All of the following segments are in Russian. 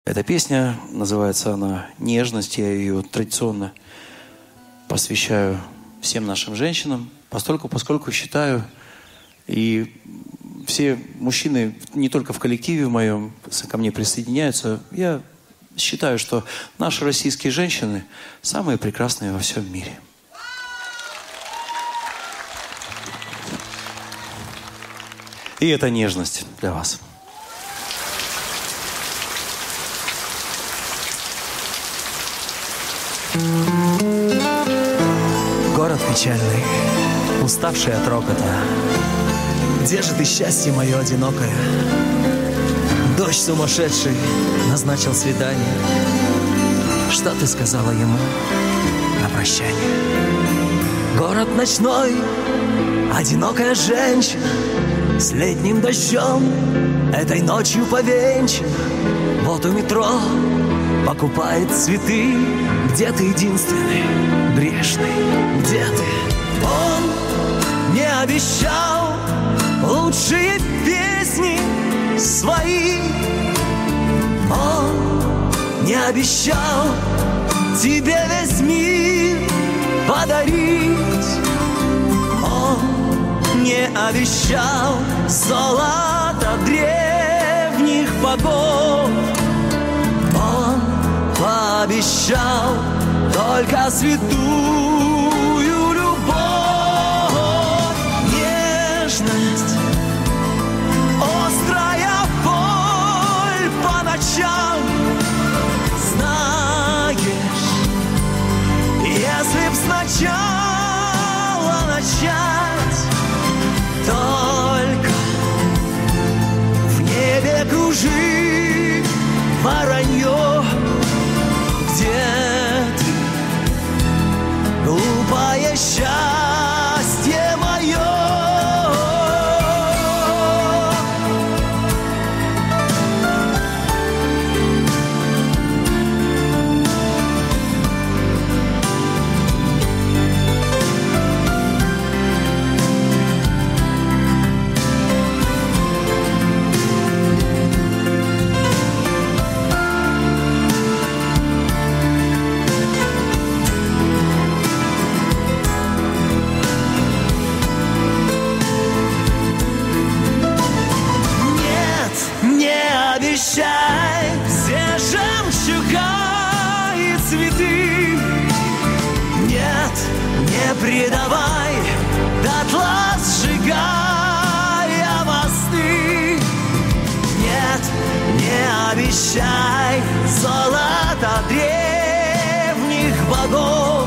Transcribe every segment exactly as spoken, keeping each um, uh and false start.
Эта песня, называется она «Нежность». Я ее традиционно посвящаю всем нашим женщинам, поскольку, поскольку считаю, и все мужчины не только в коллективе в моем ко мне присоединяются, я считаю, что наши российские женщины самые прекрасные во всем мире. И это нежность для вас. Город печальный, уставший от рокота. Где же ты, счастье мое одинокое? Дождь сумасшедший назначил свидание. Что ты сказала ему на прощание? Город ночной, одинокая женщина, с летним дождем этой ночью повенчана. Вот у метро покупает цветы. Где ты, единственный, грешный? Где ты? Он не обещал лучшие песни свои. Он не обещал тебе весь мир подарить. Он не обещал золото древних богов. Он пообещал только святую любовь. Нежность, острая боль по ночам. Знаешь, если б сначала начать, только в небе кружит воронье. Где ты, глупое счастье мое? Обещай все жемчуга и цветы. Нет, не предавай, дотла сжигая мосты. Нет, не обещай золото древних богов,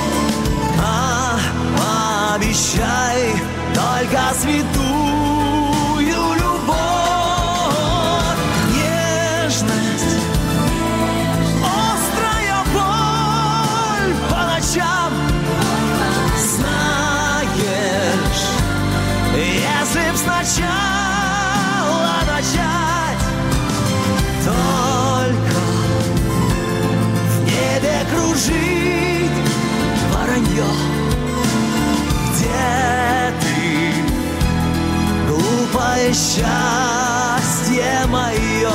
а пообещай только святую любовь. Острая боль по ночам. Знаешь, если б сначала начать, только в небе кружит воронье. Где ты, глупое счастье мое?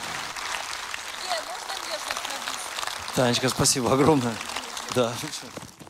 Танечка, спасибо огромное. Да.